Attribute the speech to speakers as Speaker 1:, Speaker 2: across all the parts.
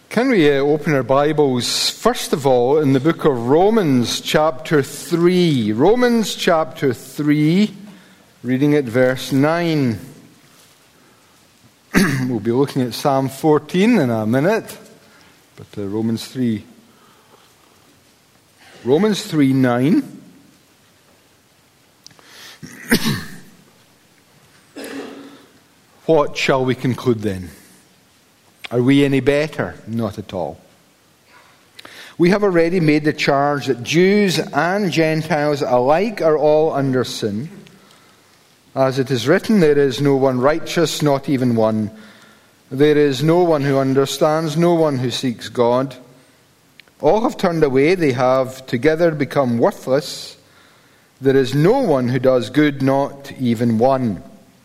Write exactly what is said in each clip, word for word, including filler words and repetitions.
Speaker 1: Can we uh, open our Bibles, first of all, in the book of Romans, chapter three. Romans, chapter three, reading at verse nine. We'll be looking at Psalm fourteen in a minute, but uh, Romans three. Romans three, nine. What shall we conclude then? Are we any better? Not at all. We have already made the charge that Jews and Gentiles alike are all under sin. As it is written, there is no one righteous, not even one. There is no one who understands, no one who seeks God. All have turned away, they have together become worthless. There is no one who does good, not even one.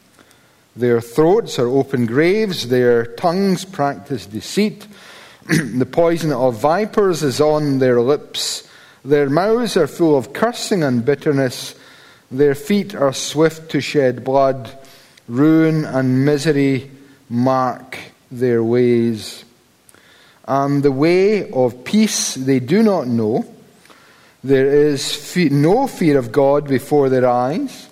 Speaker 1: Their throats are open graves, their tongues practice deceit. The poison of vipers is on their lips. Their mouths are full of cursing and bitterness. Their feet are swift to shed blood. Ruin and misery mark their ways. And the way of peace they do not know. There is fe- no fear of God before their eyes.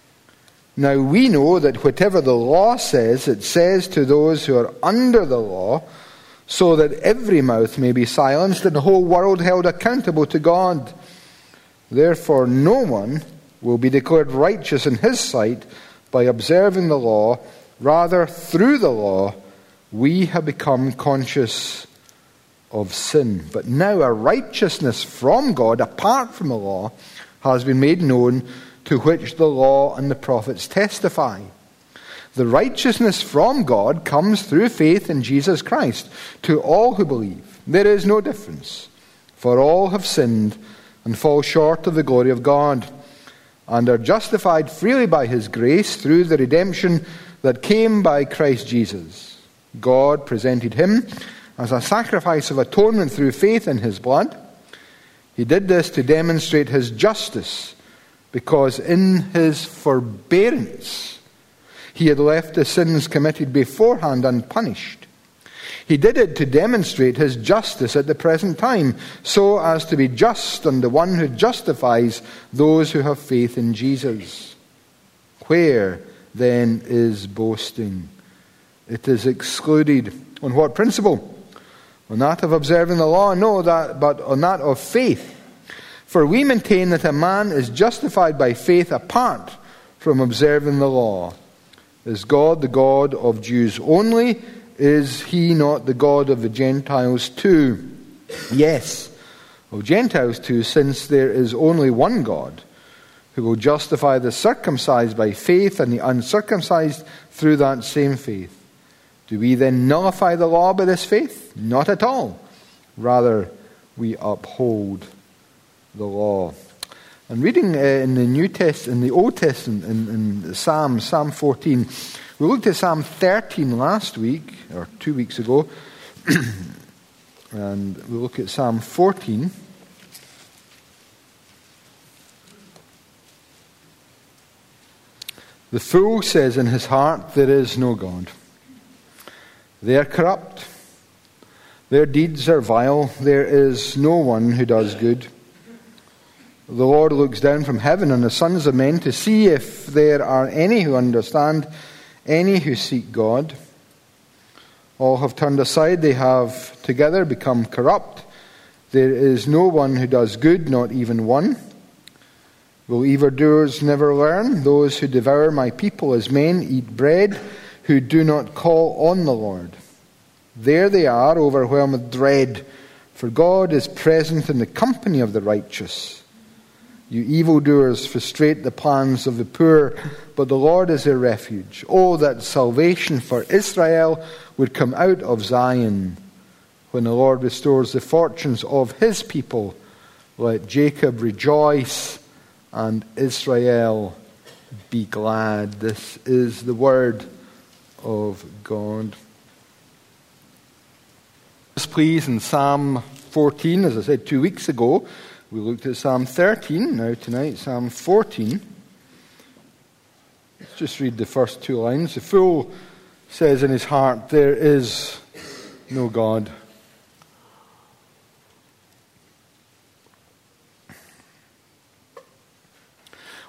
Speaker 1: Now we know that whatever the law says, it says to those who are under the law, so that every mouth may be silenced and the whole world held accountable to God. Therefore no one will be declared righteous in his sight by observing the law. Rather, through the law, we have become conscious of sin. But now a righteousness from God, apart from the law, has been made known, to which the law and the prophets testify. The righteousness from God comes through faith in Jesus Christ to all who believe. There is no difference, for all have sinned and fall short of the glory of God, and are justified freely by his grace through the redemption that came by Christ Jesus. God presented him as a sacrifice of atonement through faith in his blood. He did this to demonstrate his justice, because in his forbearance he had left the sins committed beforehand unpunished. He did it to demonstrate his justice at the present time, so as to be just and the one who justifies those who have faith in Jesus. Where then is boasting? It is excluded. On what principle? On that of observing the law? No, that, but on that of faith. For we maintain that a man is justified by faith apart from observing the law. Is God the God of Jews only? Is he not the God of the Gentiles too? Yes, of Gentiles too, since there is only one God, who will justify the circumcised by faith and the uncircumcised through that same faith. Do we then nullify the law by this faith? Not at all. Rather, we uphold the law. And reading uh, in the New Test, in the Old Testament, in, in Psalm, Psalm fourteen, we looked at Psalm thirteen last week, or two weeks ago, and we look at Psalm fourteen. The fool says in his heart, there is no God. They are corrupt. Their deeds are vile. There is no one who does good. The Lord looks down from heaven on the sons of men to see if there are any who understand, any who seek God. All have turned aside, they have together become corrupt. There is no one who does good, not even one. Will evildoers never learn? Those who devour my people as men eat bread, who do not call on the Lord. There they are, overwhelmed with dread, for God is present in the company of the righteous. You evildoers frustrate the plans of the poor, but the Lord is their refuge. Oh, that salvation for Israel would come out of Zion. When the Lord restores the fortunes of his people, let Jacob rejoice and Israel be glad. This is the word of God. Please, in Psalm fourteen, as I said two weeks ago, we looked at Psalm thirteen. Now tonight, Psalm fourteen. Let's just read the first two lines. The fool says in his heart, there is no God.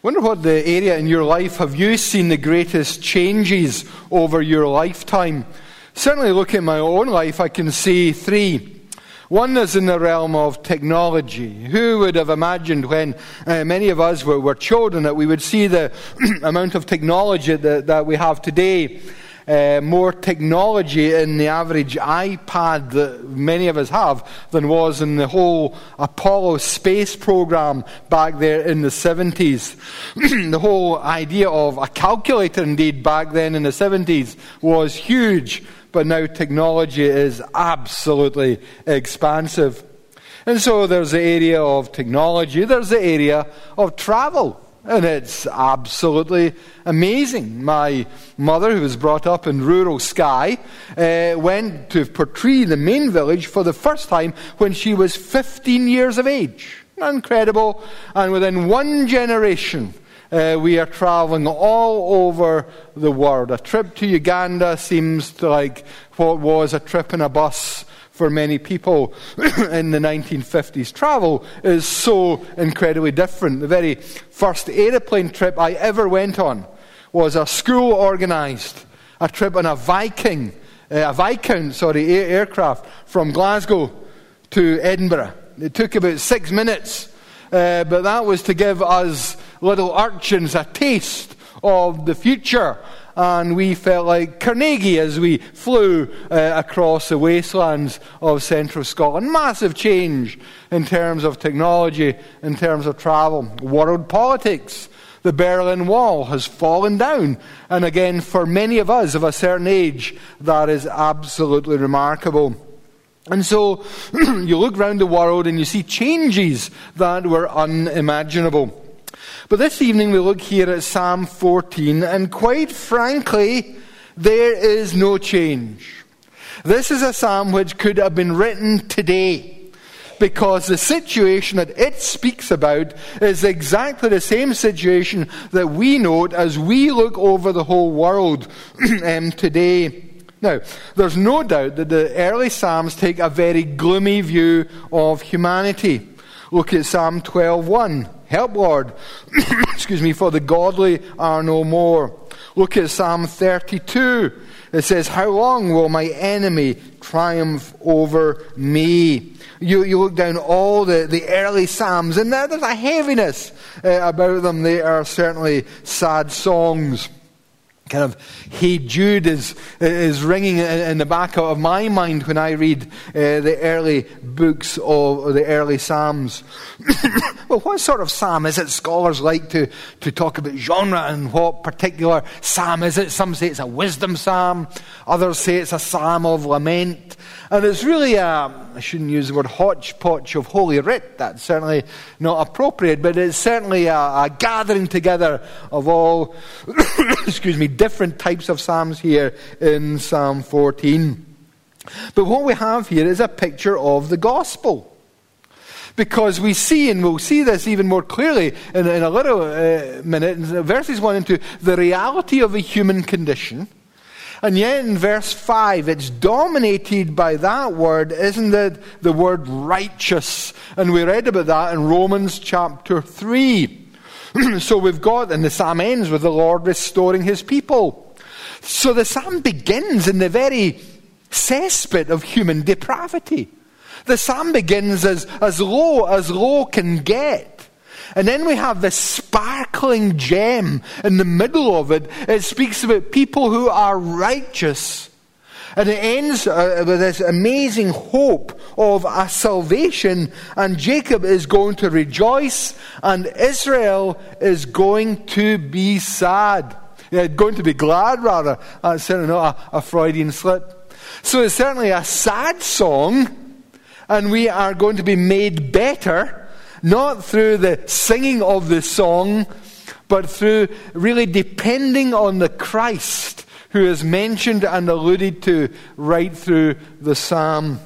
Speaker 1: wonder what the area in your life have you seen the greatest changes over your lifetime? Certainly looking at my own life, I can see three. One is in the realm of technology. Who would have imagined when uh, many of us were, were children that we would see the amount of technology that, that we have today? Uh, more technology in the average iPad that many of us have than was in the whole Apollo space program back there in the seventies. The whole idea of a calculator, indeed, back then in the seventies was huge. But now technology is absolutely expansive. And so there's the area of technology, there's the area of travel. And it's absolutely amazing. My mother, who was brought up in rural Skye, uh, went to Portree, the main village, for the first time when she was fifteen years of age. Incredible. And within one generation, Uh, we are traveling all over the world. A trip to Uganda seems to like what was a trip in a bus for many people in the nineteen fifties. Travel is so incredibly different. The very first aeroplane trip I ever went on was a school-organised, a trip on a Viking, uh, a Viscount, sorry, air, aircraft from Glasgow to Edinburgh. It took about six minutes, uh, but that was to give us little urchins a taste of the future, and we felt like Carnegie as we flew uh, across the wastelands of central Scotland. Massive change in terms of technology, in terms of travel. World politics. The Berlin Wall has fallen down, and again, for many of us of a certain age, that is absolutely remarkable. And so you look around the world and you see changes that were unimaginable. But this evening we look here at Psalm fourteen, and quite frankly, there is no change. This is a psalm which could have been written today, because the situation that it speaks about is exactly the same situation that we note as we look over the whole world um, today. Now, there's no doubt that the early Psalms take a very gloomy view of humanity. Look at Psalm twelve one. Help, Lord, excuse me, for the godly are no more. Look at Psalm thirty-two. It says, how long will my enemy triumph over me? You, you look down all the, the early Psalms, and there's a heaviness uh, about them. They are certainly sad songs. Kind of Hey Jude is, is ringing in the back of my mind when I read uh, the early books of the early Psalms. Well, what sort of psalm is it? Scholars like to, to talk about genre and what particular psalm is it. Some say it's a wisdom psalm. Others say it's a psalm of lament. And it's really a, I shouldn't use the word hodgepodge of Holy Writ. That's certainly not appropriate, but it's certainly a, a gathering together of all, excuse me, different types of psalms here in Psalm fourteen. But what we have here is a picture of the gospel. Because we see, and we'll see this even more clearly in, in a little uh, minute, in verses one and two, the reality of a human condition. And yet in verse five, it's dominated by that word, isn't it? The word righteous. And we read about that in Romans chapter three. So we've got, and the psalm ends with the Lord restoring his people. So the psalm begins in the very cesspit of human depravity. The psalm begins as, as low as low can get. And then we have this sparkling gem in the middle of it. It speaks about people who are righteous. And it ends uh, with this amazing hope of a salvation. And Jacob is going to rejoice, and Israel is going to be sad. Yeah, going to be glad, rather. That's certainly not a, a Freudian slip. So it's certainly a sad song. And we are going to be made better, not through the singing of the song, but through really depending on the Christ who is mentioned and alluded to right through the psalm.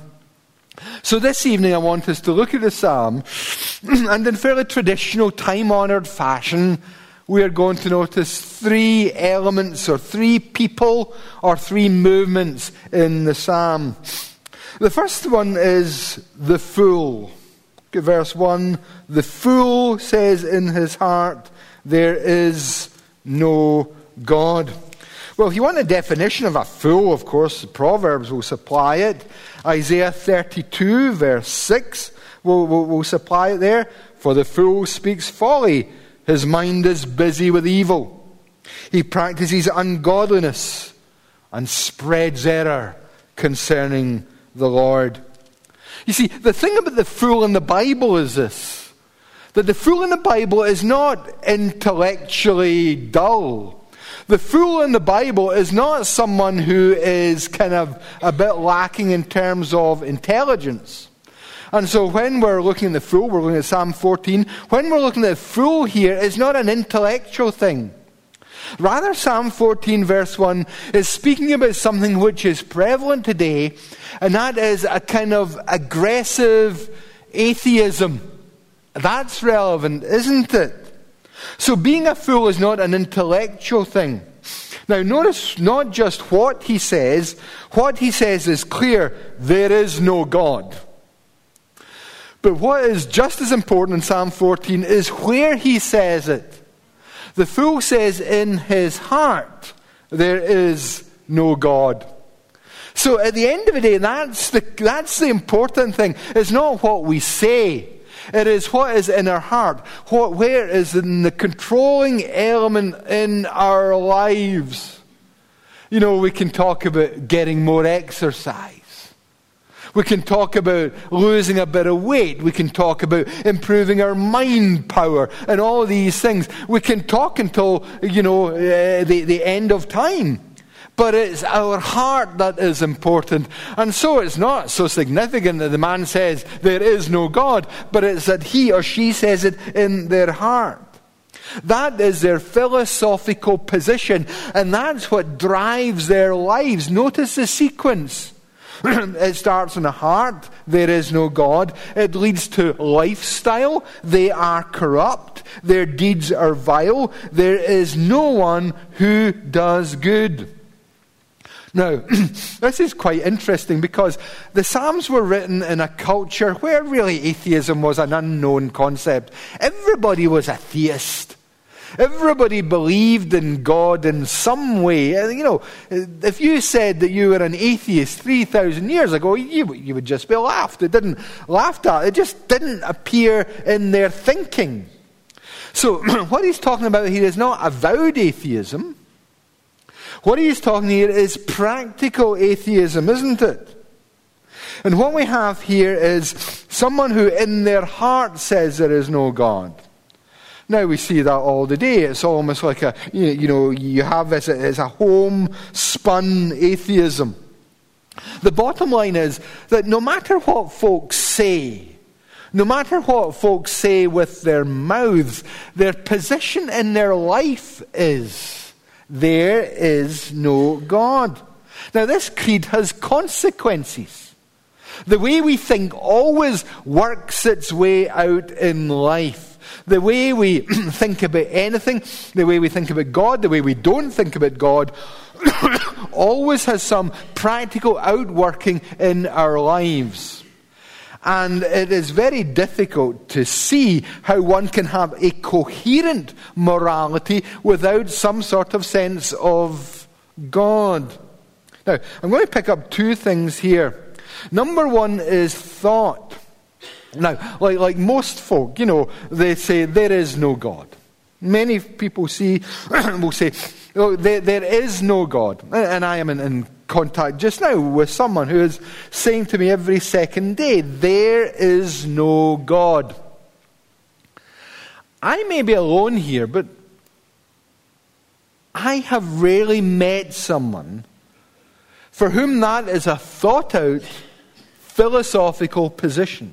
Speaker 1: So this evening I want us to look at the psalm, and in fairly traditional, time-honoured fashion, we are going to notice three elements, or three people, or three movements in the psalm. The first one is the fool. Verse one, the fool says in his heart, There is no God. Well, if you want a definition of a fool, of course, the Proverbs will supply it. Isaiah thirty-two, verse six, will, will, will supply it there. For the fool speaks folly. His mind is busy with evil. He practices ungodliness and spreads error concerning the Lord. You see, the thing about the fool in the Bible is this, that the fool in the Bible is not intellectually dull. The fool in the Bible is not someone who is kind of a bit lacking in terms of intelligence. And so when we're looking at the fool, we're looking at Psalm fourteen, when we're looking at the fool here, it's not an intellectual thing. Rather, Psalm fourteen verse one is speaking about something which is prevalent today, and that is a kind of aggressive atheism. That's relevant, isn't it? So being a fool is not an intellectual thing. Now notice not just what he says. What he says is clear. There is no God. But what is just as important in Psalm fourteen is where he says it. The fool says in his heart, there is no God. So at the end of the day, that's the, that's the important thing. It's not what we say. It is what is in our heart. What, where is in the controlling element in our lives? You know, we can talk about getting more exercise. We can talk about losing a bit of weight. We can talk about improving our mind power and all these things. We can talk until, you know, uh, the, the end of time. But it's our heart that is important. And so it's not so significant that the man says there is no God, but it's that he or she says it in their heart. That is their philosophical position, and that's what drives their lives. Notice the sequence. It starts in the heart, there is no God. It leads to lifestyle, they are corrupt, their deeds are vile, there is no one who does good. Now, this is quite interesting because the Psalms were written in a culture where really atheism was an unknown concept. Everybody was a theist. Everybody believed in God in some way. You know, if you said that you were an atheist three thousand years ago, you, you would just be laughed. It didn't laughed at. It just didn't appear in their thinking. So what he's talking about here is not avowed atheism. What he's talking here is practical atheism, isn't it? And what we have here is someone who in their heart says there is no God. Now we see that all the day. It's almost like a, you know, you have this as a homespun atheism. The bottom line is that no matter what folks say, no matter what folks say with their mouths, their position in their life is, there is no God. Now this creed has consequences. The way we think always works its way out in life. The way we think about anything, the way we think about God, the way we don't think about God, always has some practical outworking in our lives. And it is very difficult to see how one can have a coherent morality without some sort of sense of God. Now, I'm going to pick up two things here. Number one is thought. Now, like, like most folk, you know, they say there is no God. Many people see, will say, oh, there, there is no God. And I am in, in contact just now with someone who is saying to me every second day, there is no God. I may be alone here, but I have rarely met someone for whom that is a thought-out philosophical position.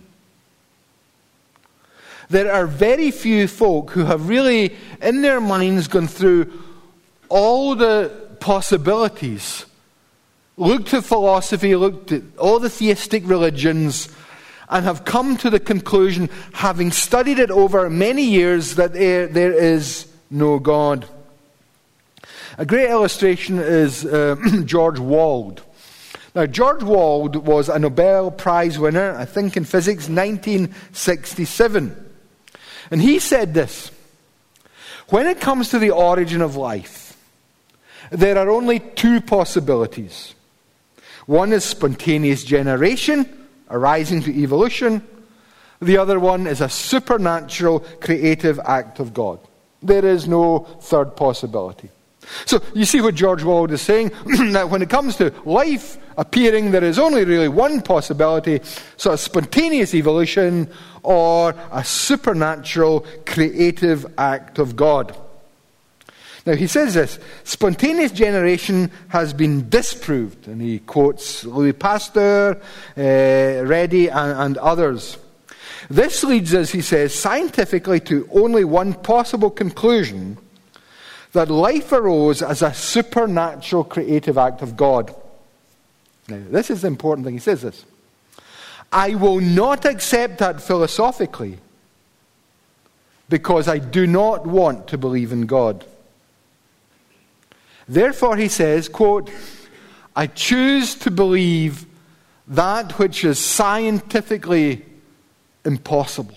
Speaker 1: There are very few folk who have really, in their minds, gone through all the possibilities, looked at philosophy, looked at all the theistic religions, and have come to the conclusion, having studied it over many years, that there, there is no God. A great illustration is uh, George Wald. Now, George Wald was a Nobel Prize winner, I think in physics, nineteen sixty-seven. And he said this: When it comes to the origin of life, there are only two possibilities. One is spontaneous generation, arising to evolution. The other one is a supernatural creative act of God. There is no third possibility. So you see what George Wald is saying, that when it comes to life appearing, there is only really one possibility, so a spontaneous evolution or a supernatural creative act of God. Now he says this, spontaneous generation has been disproved, and he quotes Louis Pasteur, uh, Redi, and, and others. This leads us, he says, scientifically to only one possible conclusion, that life arose as a supernatural creative act of God. Now, this is the important thing. He says this. I will not accept that philosophically because I do not want to believe in God. Therefore, he says, quote, I choose to believe that which is scientifically impossible.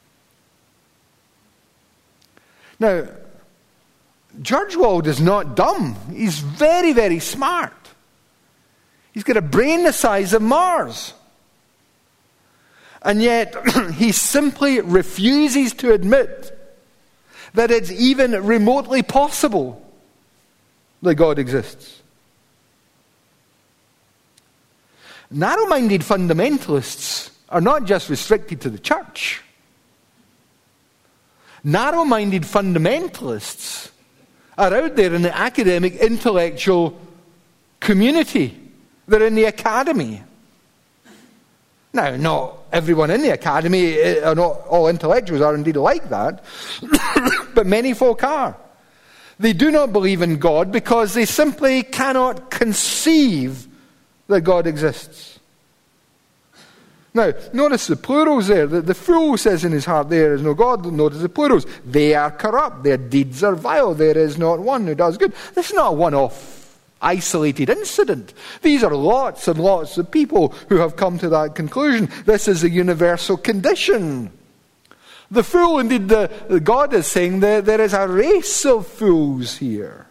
Speaker 1: Now, George Wald is not dumb. He's very, very smart. He's got a brain the size of Mars. And yet, he simply refuses to admit that it's even remotely possible that God exists. Narrow-minded fundamentalists are not just restricted to the church. Narrow-minded fundamentalists are out there in the academic, intellectual community. They're in the academy. Now, not everyone in the academy, or not all intellectuals are indeed like that, but many folk are. They do not believe in God because they simply cannot conceive that God exists. Now, notice the plurals there. The, the fool says in his heart, there is no God. Notice the plurals. They are corrupt. Their deeds are vile. There is not one who does good. This is not a one-off, isolated incident. These are lots and lots of people who have come to that conclusion. This is a universal condition. The fool, indeed, the, the God is saying that there is a race of fools here.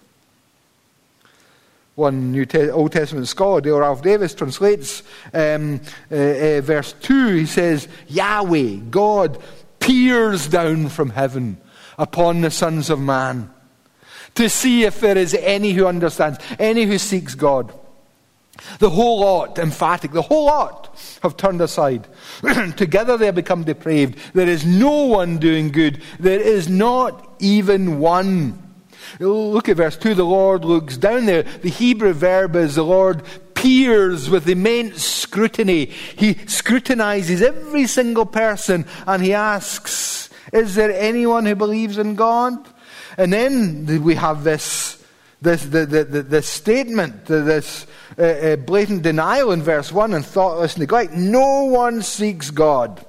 Speaker 1: One New Te- Old Testament scholar, Dale Ralph Davis, translates um, uh, uh, verse two. He says, Yahweh, God, peers down from heaven upon the sons of man to see if there is any who understands, any who seeks God. The whole lot, emphatic, the whole lot have turned aside. Together they have become depraved. There is no one doing good. There is not even one. Look at verse two. The Lord looks down there. The Hebrew verb is the Lord peers with immense scrutiny. He scrutinizes every single person and he asks, is there anyone who believes in God? And then we have this This, the, the, the, this statement, this uh, uh, blatant denial in verse one and thoughtless neglect. No one seeks God.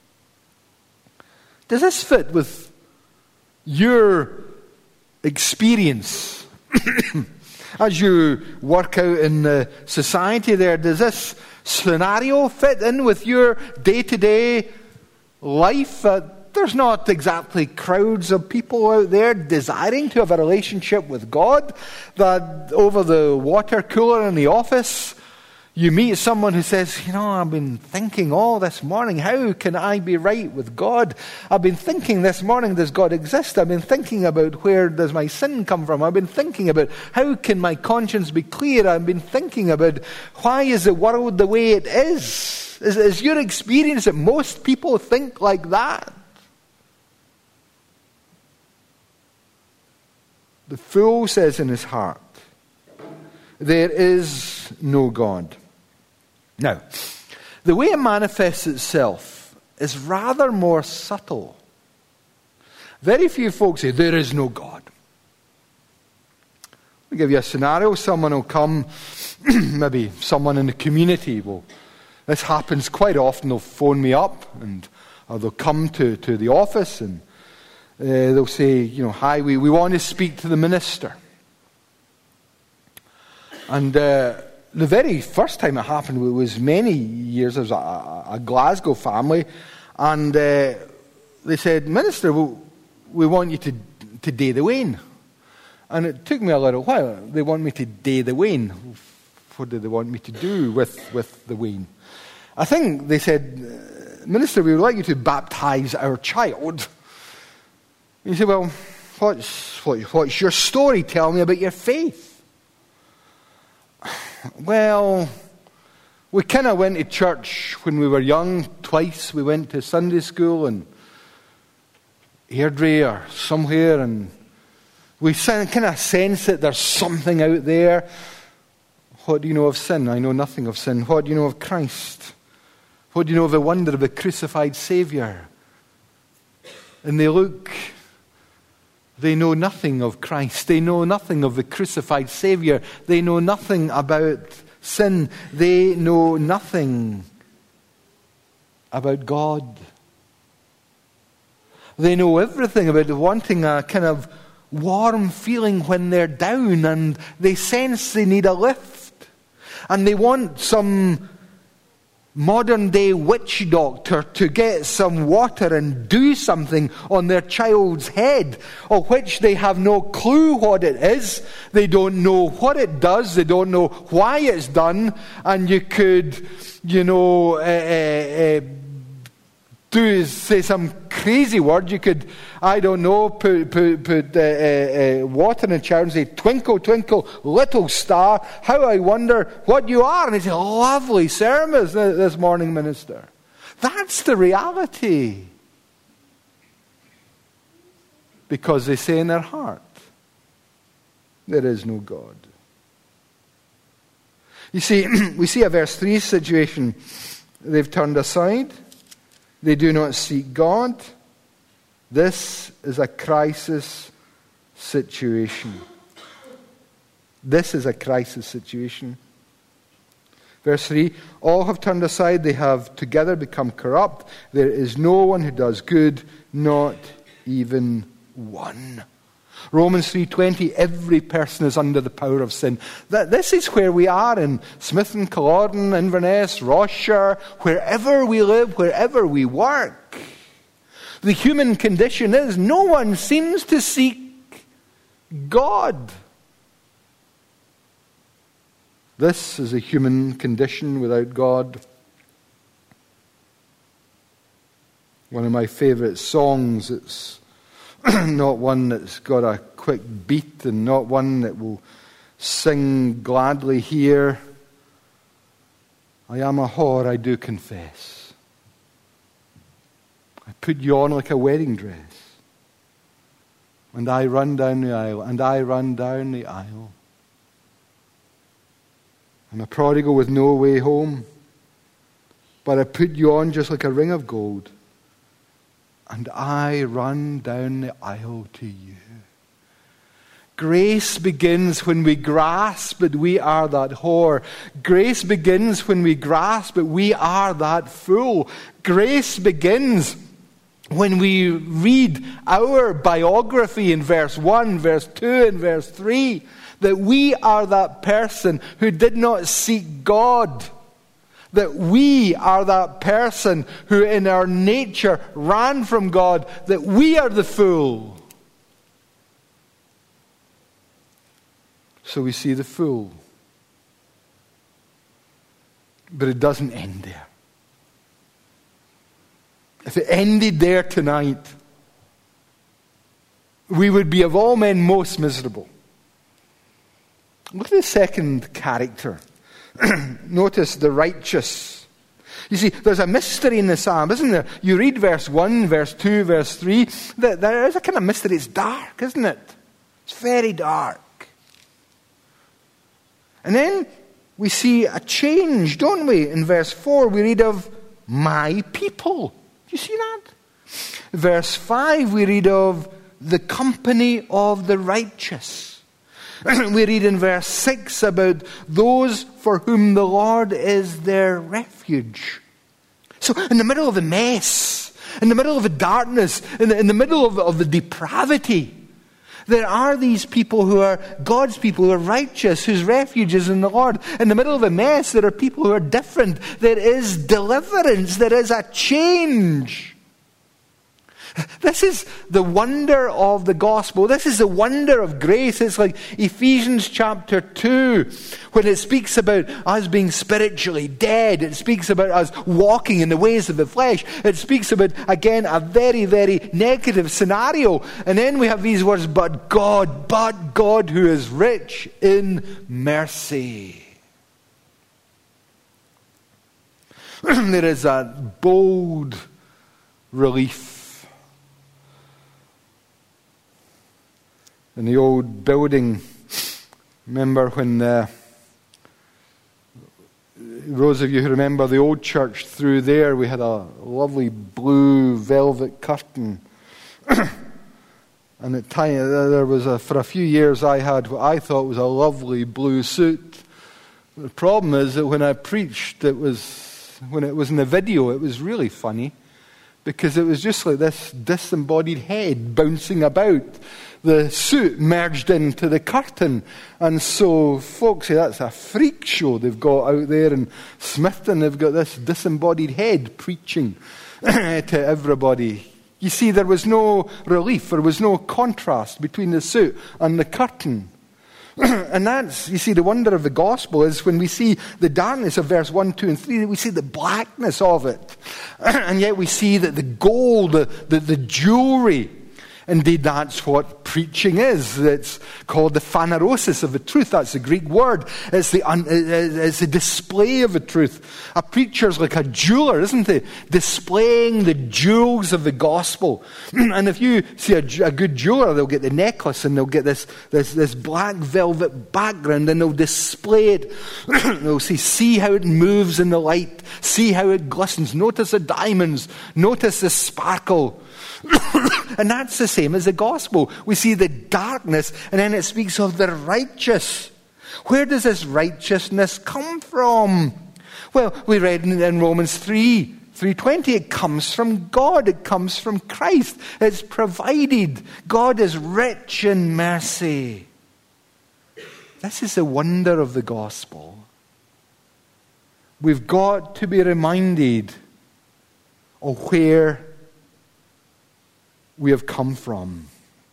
Speaker 1: Does this fit with your experience as you work out in the society there? Does this scenario fit in with your day-to-day life? Uh, There's not exactly crowds of people out there desiring to have a relationship with God, that over the water cooler in the office, you meet someone who says, you know, I've been thinking all this morning, how can I be right with God? I've been thinking this morning, does God exist? I've been thinking about where does my sin come from? I've been thinking about how can my conscience be clear? I've been thinking about why is the world the way it is? Is, is your experience that most people think like that? The fool says in his heart, there is no God. Now, the way it manifests itself is rather more subtle. Very few folks say, there is no God. I'll give you a scenario. Someone will come, maybe someone in the community will, this happens quite often, they'll phone me up, and or they'll come to, to the office and Uh, they'll say, you know, hi, we, we want to speak to the minister. And uh, the very first time it happened, it was many years, there was a, a Glasgow family, and uh, they said, Minister, we, we want you to to day the wane. And it took me a little while. They want me to day the wane. What do they want me to do with, with the wane? I think they said, Minister, we would like you to baptize our child. You say, well, what's, what, what's your story? Tell me about your faith. Well, we kind of went to church when we were young, twice. We went to Sunday school in Airdrie or somewhere, and we kind of sense that there's something out there. What do you know of sin? I know nothing of sin. What do you know of Christ? What do you know of the wonder of the crucified Saviour? And they look, they know nothing of Christ. They know nothing of the crucified Saviour. They know nothing about sin. They know nothing about God. They know everything about wanting a kind of warm feeling when they're down, and they sense they need a lift. And they want some modern day witch doctor to get some water and do something on their child's head, of which they have no clue what it is. They don't know what it does. They don't know why it's done. And you could, you know, uh, uh, uh, do say some crazy word. You could, I don't know, put, put, put uh, uh, uh, water in a child and say, twinkle, twinkle, little star, how I wonder what you are. And they say, lovely sermon this morning, Minister. That's the reality. Because they say in their heart, there is no God. You see, we see a verse three situation. They've turned aside. They do not seek God. This is a crisis situation. This is a crisis situation. Verse three, all have turned aside. They have together become corrupt. There is no one who does good, not even one. Romans three twenty, every person is under the power of sin. That, this is where we are in Smith and Culloden, Inverness, Rossshire, wherever we live, wherever we work. The human condition is no one seems to seek God. This is a human condition without God. One of my favourite songs, it's not one that's got a quick beat and not one that will sing gladly here. I am a whore, I do confess. I put you on like a wedding dress. And I run down the aisle, and I run down the aisle. I'm a prodigal with no way home. But I put you on just like a ring of gold. And I run down the aisle to you. Grace begins when we grasp that we are that whore. Grace begins when we grasp that we are that fool. Grace begins when we read our biography in verse one, verse two, and verse three, that we are that person who did not seek God. That we are that person who in our nature ran from God. That we are the fool. So we see the fool. But it doesn't end there. If it ended there tonight, we would be of all men most miserable. Look at the second character. Notice the righteous. You see, there's a mystery in the psalm, isn't there? You read verse one, verse two, verse three. There is a kind of mystery. It's dark, isn't it? It's very dark. And then we see a change, don't we? In verse four, we read of my people. Do you see that? Verse five, we read of the company of the righteous. We read in verse six about those for whom the Lord is their refuge. So in the middle of the mess, in the middle of the darkness, in the, in the middle of, of the depravity, there are these people who are God's people, who are righteous, whose refuge is in the Lord. In the middle of a mess, there are people who are different. There is deliverance. There is a change. This is the wonder of the gospel. This is the wonder of grace. It's like Ephesians chapter two, when it speaks about us being spiritually dead. It speaks about us walking in the ways of the flesh. It speaks about, again, a very, very negative scenario. And then we have these words, but God, but God who is rich in mercy. There is a bold relief in the old building. Remember when uh, those of you who remember the old church through there, we had a lovely blue velvet curtain. And at time there was a, for a few years I had what I thought was a lovely blue suit. The problem is that when I preached, it was when it was in the video, it was really funny, because it was just like this disembodied head bouncing about. The suit merged into the curtain. And so folks say that's a freak show they've got out there in Smithton. They've got this disembodied head preaching to everybody. You see, there was no relief, there was no contrast between the suit and the curtain. And that's, you see, the wonder of the gospel is when we see the darkness of verse one, two, and three, we see the blackness of it. And yet we see that the gold, the, the, the jewelry, indeed, that's what preaching is. It's called the phanerosis of the truth. That's the Greek word. It's the un, it's the display of the truth. A preacher's like a jeweler, isn't he? Displaying the jewels of the gospel. And if you see a, a good jeweler, they'll get the necklace and they'll get this, this, this black velvet background and they'll display it. They'll say, see how it moves in the light. See how it glistens. Notice the diamonds. Notice the sparkle. And that's the same as the gospel. We see the darkness, and then it speaks of the righteous. Where does this righteousness come from? Well, we read in Romans three, three twenty, it comes from God. It comes from Christ. It's provided. God is rich in mercy. This is the wonder of the gospel. We've got to be reminded of where we have come from,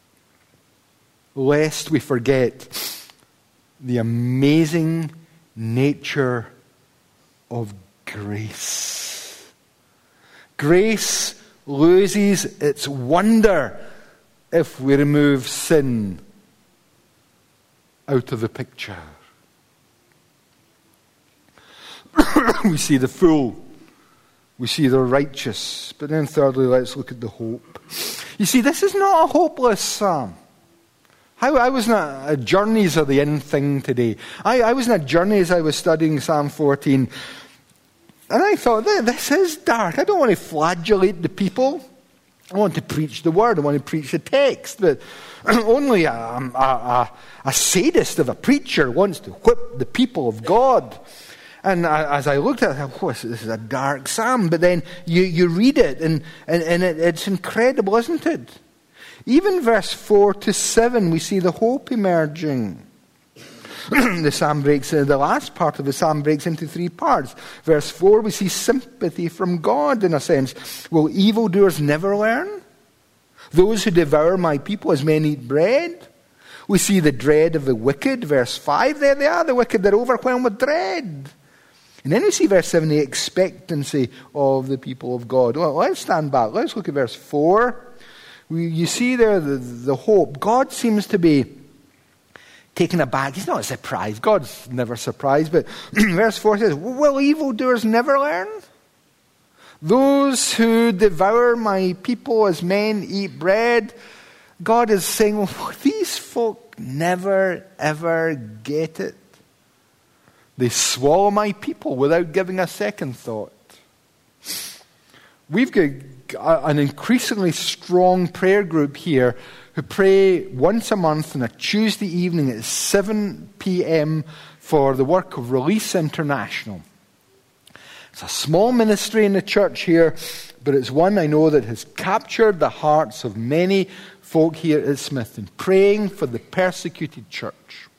Speaker 1: lest we forget the amazing nature of grace. Grace loses its wonder if we remove sin out of the picture. We see the fool. We see the righteous. But then thirdly, let's look at the hope. You see, this is not a hopeless psalm. I, I was not at Journeys are the in thing today. I, I was not at Journeys, I was studying Psalm fourteen. And I thought, this is dark. I don't want to flagellate the people. I want to preach the word. I want to preach the text. But only a, a, a, a sadist of a preacher wants to whip the people of God. And as I looked at it, I thought, oh, this is a dark psalm. But then you, you read it, and, and, and it, it's incredible, isn't it? Even verse four to seven, we see the hope emerging. The psalm breaks, the last part of the psalm breaks into three parts. Verse four, we see sympathy from God, in a sense. Will evildoers never learn? Those who devour my people as men eat bread? We see the dread of the wicked. Verse five, there they are, the wicked, they're overwhelmed with dread. And then we see verse seven, the expectancy of the people of God. Well, let's stand back. Let's look at verse four. We, you see there the, the hope. God seems to be taken aback. He's not surprised. God's never surprised. But verse four says, will evildoers never learn? Those who devour my people as men eat bread. God is saying, well, these folk never, ever get it. They swallow my people without giving a second thought. We've got an increasingly strong prayer group here who pray once a month on a Tuesday evening at seven p.m. for the work of Release International. It's a small ministry in the church here, but it's one I know that has captured the hearts of many folk here at Smithton, praying for the persecuted church.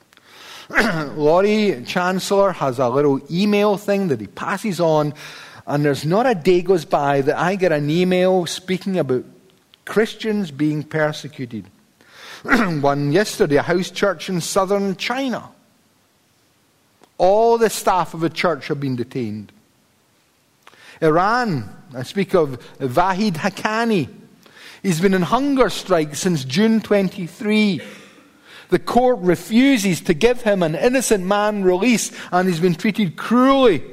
Speaker 1: Laurie Chancellor has a little email thing that he passes on, and there's not a day goes by that I get an email speaking about Christians being persecuted. One yesterday, a house church in southern China. All the staff of the church have been detained. Iran, I speak of Vahid Haqqani. He's been in hunger strike since June twenty-third. The court refuses to give him an innocent man release, and he's been treated cruelly.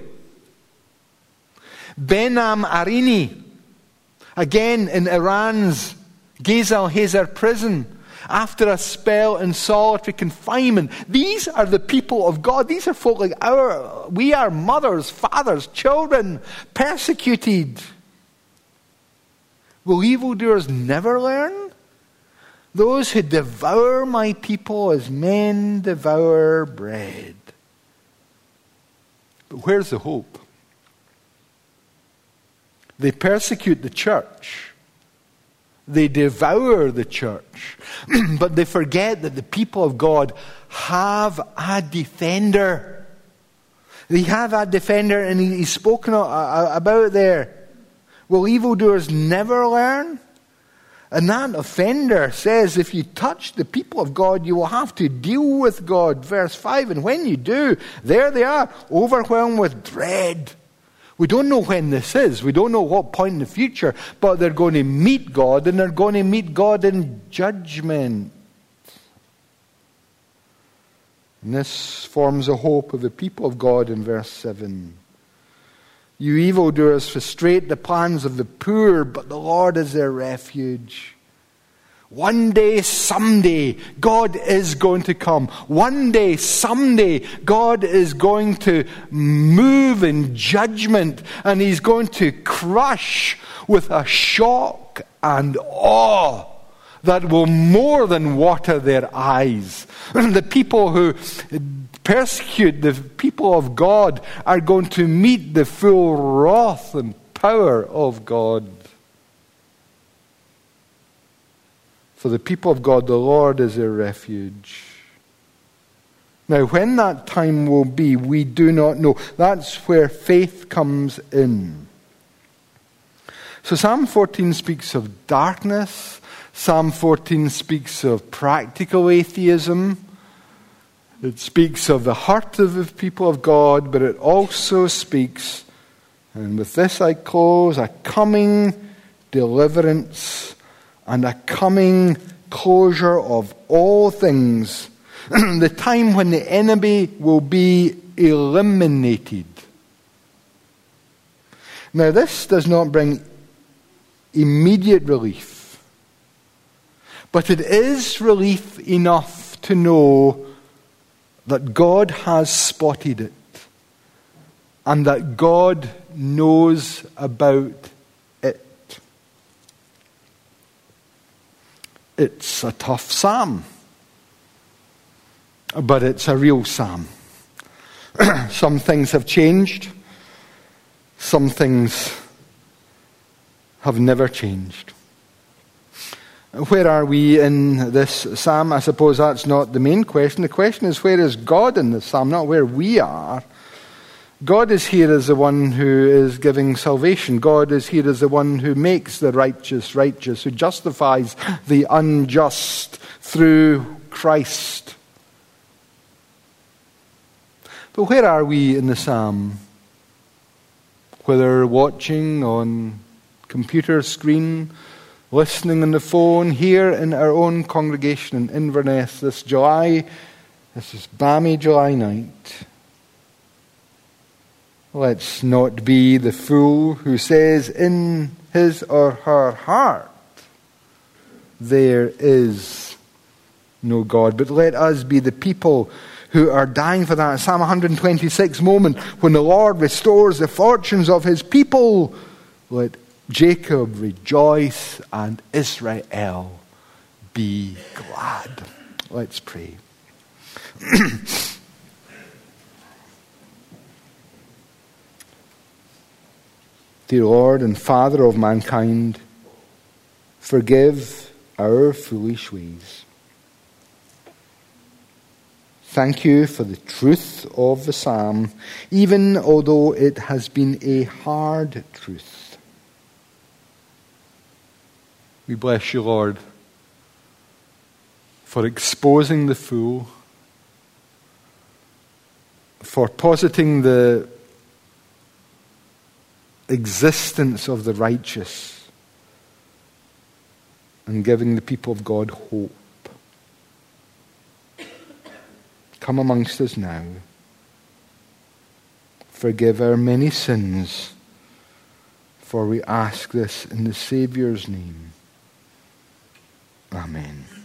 Speaker 1: Behnam Arini, again in Iran's Ghazi al-Hazar prison, after a spell in solitary confinement. These are the people of God. These are folk like our, we are mothers, fathers, children, persecuted. Will evildoers never learn? Those who devour my people as men devour bread. But where's the hope? They persecute the church. They devour the church. But they forget that the people of God have a defender. They have a defender, and he's spoken about there. Will evildoers never learn? And that offender says, if you touch the people of God, you will have to deal with God. Verse five, and when you do, there they are, overwhelmed with dread. We don't know when this is. We don't know what point in the future. But they're going to meet God, and they're going to meet God in judgment. And this forms a hope of the people of God in verse seven. You evildoers frustrate the plans of the poor, but the Lord is their refuge. One day, someday, God is going to come. One day, someday, God is going to move in judgment, and He's going to crush with a shock and awe that will more than water their eyes. The people who persecute the people of God are going to meet the full wrath and power of God. For the people of God, the Lord is their refuge. Now, when that time will be, we do not know. That's where faith comes in. So Psalm fourteen speaks of darkness. Psalm fourteen speaks of practical atheism. It speaks of the heart of the people of God, but it also speaks, and with this I close, a coming deliverance and a coming closure of all things. The time when the enemy will be eliminated. Now, this does not bring immediate relief, but it is relief enough to know that God has spotted it and that God knows about it. It's a tough psalm, but it's a real psalm. Some things have changed. Some things have never changed. Where are we in this psalm? I suppose that's not the main question. The question is, where is God in this psalm, not where we are. God is here as the one who is giving salvation. God is here as the one who makes the righteous righteous, who justifies the unjust through Christ. But where are we in the psalm? Whether watching on computer screen, listening on the phone, here in our own congregation in Inverness this July, this is balmy July night. Let's not be the fool who says in his or her heart, there is no God. But let us be the people who are dying for that Psalm one twenty-six moment when the Lord restores the fortunes of His people. Let Jacob rejoice and Israel be glad. Let's pray. Dear Lord and Father of mankind, forgive our foolish ways. Thank you for the truth of the psalm, even although it has been a hard truth. We bless you, Lord, for exposing the fool, for positing the existence of the righteous, and giving the people of God hope. Come amongst us now. Forgive our many sins, for we ask this in the Saviour's name. Amen.